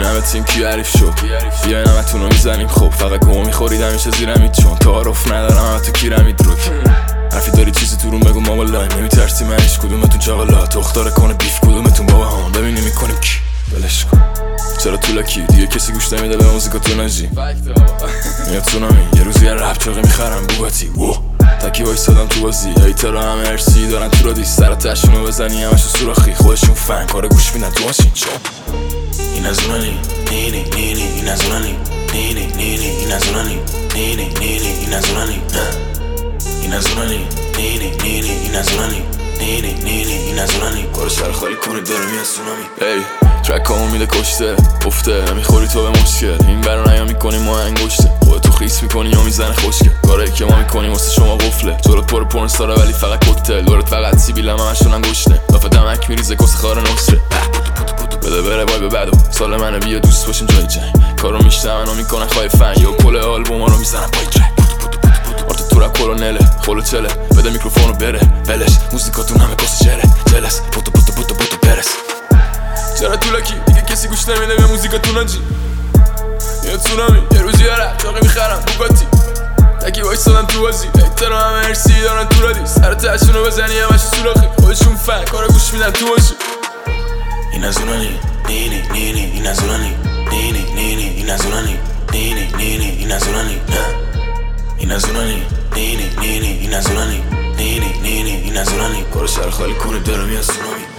این همه تیم کی حریف شد بیاین همه تونو میزنیم خب فقط گوه میخورید همیشه زیرمید چون تعارف ندارم همه تو کیرمید روک حرفی داری چیزی تو روم بگو ما والله نمیترسی من هیچ کدومتون چاقلا تختاره کنه بیف کدومتون بابا هم ببینیم میکنیم کی بلش کن چرا طولکی دیگه کسی گوش نمیده به موزیکاتون نجی میاد سونامی یه روز یه رپ چاقه میخرم بوگاتی تکی وایسادم تو بازی هیترا همه ارسی دارن تو رادی سر تشونو بزنی همشو سوراخی خودشون فن کار گوش میدن تو ماشین چون این از اونانی نینی نینی این از اونانی نینی نینی این از اونانی نینی نینی این از اونانی این از اونانی نینی نینی این از اونانی نینی نینی این از اونانی کار شهر خالی کنید داره میاد سونامی ای ترک همون میده کشته افته نمیخوری تو به مشکل این برا نیا میکنی ما انگشته خودتو خیس میکنی یا میزنه خوشگل کارایی که ما میکنیم واسه شما قفله جلوت پر پورنستاره ولی فقط کوکتل دورت فقط سیبیل هم همشون انگشته لافه دمک میریزه کس خار نصره بده بره وای به بدو سال منو بیا دوست باشیم جای جنگ کارو میشتمن و میکنن خواهی یا کل آلبوم ها رو میزنن پای ترک آرت تو رپ کلونله خلو چله بده میکروفونو بره ولش موزیکاتون همه کس چره جلس بوتو برس چرا طولکی دیگه کسی گوش نمیده به موزیکاتون آجی میاد سونامی یه روزی یه رپ چاقه میخرم بوگاتی تکی وایسادم تو بازی هیترا همه ارسی دارن تو رادی سر تشونو بزنی همشو سوراخی خودشون فن کارا گوش میدن تو باشی این از اونانی نینی نینی این از اونانی نینی نینی این از اونانی نینی نینی این از اونانی این از اونانی نینی نینی این از اونانی نینی نینی این از اونانی کار شهر خالی کنه داره میاد سونامی